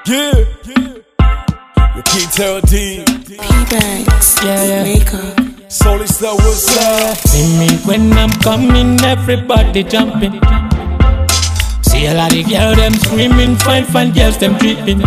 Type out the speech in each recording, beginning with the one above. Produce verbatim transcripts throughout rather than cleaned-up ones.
Yeah, yeah. Your Key Terror D. P-Bags, Yeah, yeah. makeup. Solid Star, what's up? See me when I'm coming, everybody jumping. See a lot of girls, them screaming, fine, fine girls, them tripping.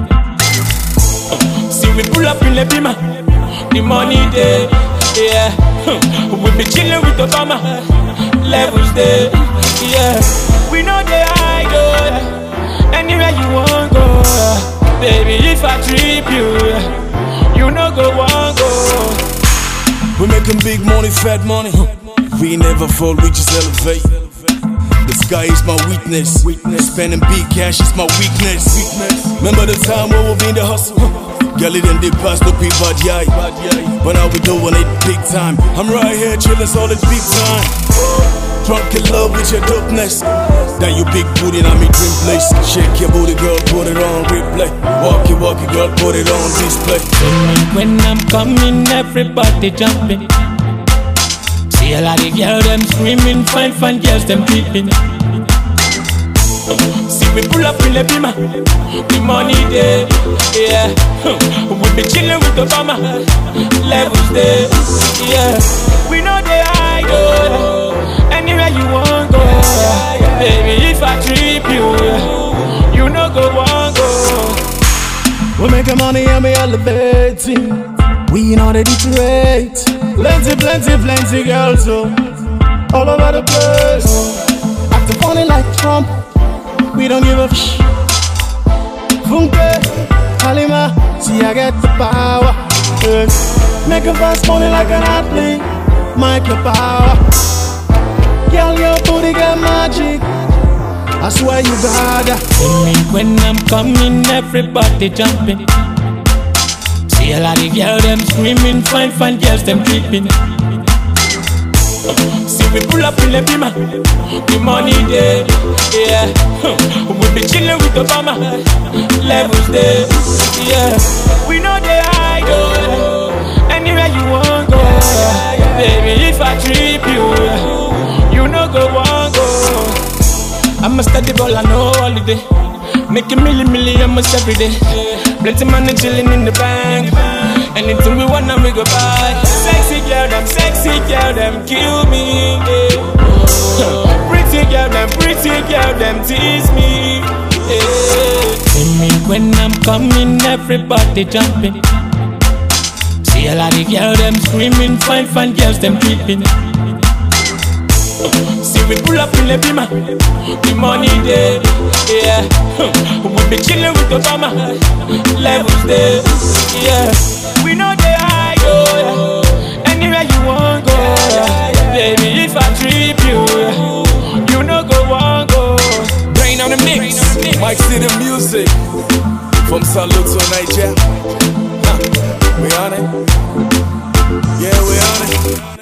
See we pull up in the beamer, the money there, yeah. We be chilling with Obama, levels there, yeah. We know they hide, oh, anywhere you want go, baby. If I trip you, you know go one go. We making big money, fat money. We never fall, we just elevate. The sky is my weakness. Spending big cash is my weakness. Remember the time when we be in the hustle? Girl, it in the past, no people bad yai. But now we doing it big time. I'm right here chillin' solid big time. Drunk in love with your dopeness. That you big booty, now me dream place. Shake your booty, girl, put it on replay. Walk it, walk it, girl, put it on display. When I'm coming, everybody jumping. See a lot of girls, them screaming, fine, fine girls, them tripping. See we pull up in the beamer, the money there, yeah. We be chilling with Obama, levels there, yeah. We know they hide, oh, anywhere you want go, baby. If I trip you, you know go one go. We making money and we elevating. We know the Detroit. Plenty, plenty, plenty girls, so all over the place. Acting funny like Trump. We don't give a f***. Funke, Halima, see I get the power. Yeah. Making fast money like an athlete. Mike your power. Girl, your booty got magic. I swear you got that. See me when I'm coming, everybody jumping. See a lot of girls, them screaming, fine, fine girls, them tripping. See we pull up in the beamer, the money there, yeah. We be chilling with Obama, levels there, yeah. We know they hide, oh, anywhere you want go, baby. If I trip you, you know go one go. I'm a steady ball, I know holiday. Making milli milli almost every day. Plenty money chilling in the bank. Anything we want, we go buy. Sexy girl, them sexy girl, them kill me. Yeah. Pretty girl, them pretty girl, them tease me. Yeah. See me when I'm coming, everybody jumping. See a lot of girls, them screaming, fine, fine girls, them tripping. See we pull up in the beamer, the money there, yeah. We be chilling with Obama, levels there, yeah. We know they hide, oh, anywhere you want go, baby. If I trip you, you know go one go. Brain on the mix, Mike City music. From Salute to Nigeria. Huh. We on it? Yeah, we on it.